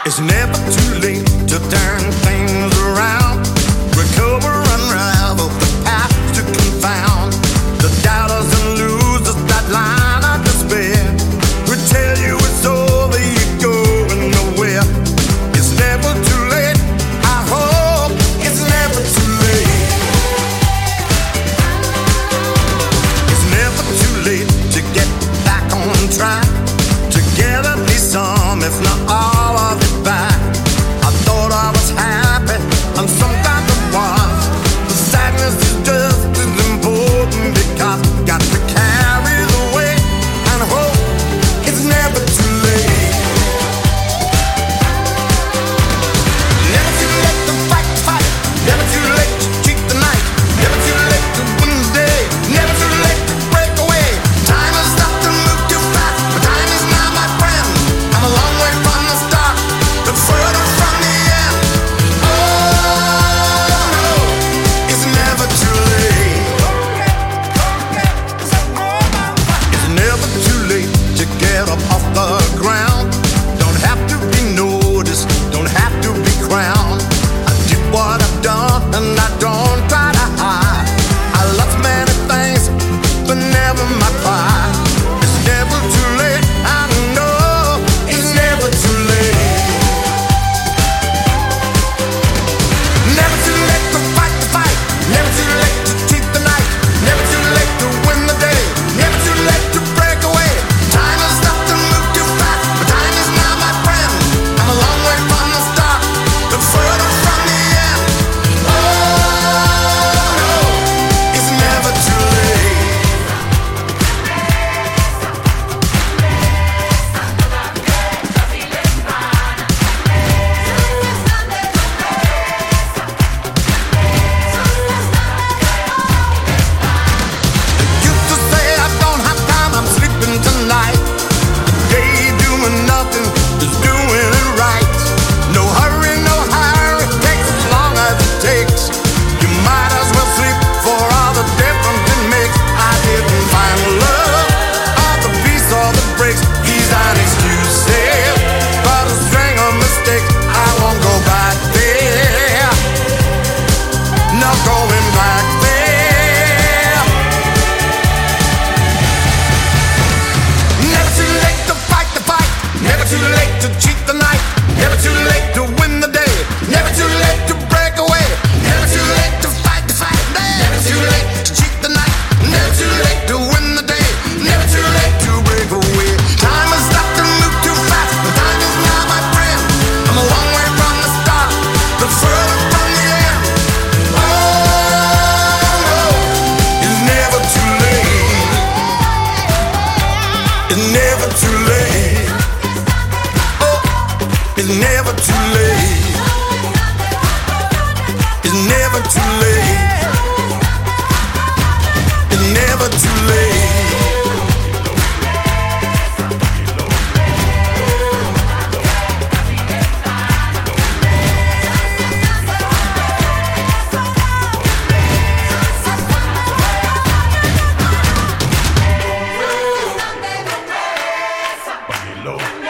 It's never too late to turn things around. Recover, unravel the past to confound the doubters and losers that line of despair. We tell you it's over, you're going nowhere. It's never too late. I hope it's never too late. It's never too late to get back on track. Together be some, if not all of it back. I thought I was happy, and sometimes I was. The sadness is just as important because got to carry the weight and hope it's never too late. Never too late to fight the fight. Never too late to cheat the night. Never too late to win the day. Never too late to break away. Time has stopped and moved too fast, but time is now my friend. I'm a long way from the start, but further from the end. Oh no, it's never too late. It's never too late to get up off the ground. Don't have to be noticed, don't have to be crowned. I did what I've done and I don't try to hide. I lost many things, but never my pride. It's never too late, I know it's never too late. Never too late to fight the fight. Never too late to cheat the night. Never too late to win the day. Never too late to break away. Time has stopped and moved too fast, but time is now my friend. I'm a long way from the start, but further from the end. Oh no, it's never too late. Used to say I don't have time, I'm sleeping tonight. Today doing nothing is doing it right. No hurry, no hurry, it takes as long as it takes. You might as well sleep for all the difference it makes. I didn't find love, or the peace, or the breaks. These aren't excuses, but a string of mistakes. I won't go back there, not going back there. Never too late to fight the fight. Never too late to cheat the night. Never too late to win the day. Never too late to break away. Never too late to fight the fight. Never too late to cheat the night. Never too late to win the day. Never too late to break away. Time has stopped and moved too fast, but time is now my friend. I'm a long way from the start, but further from the end. Oh no, it's never too late. It's never too late. Oh, it's never too late. It's never too late. It's never too late. Low.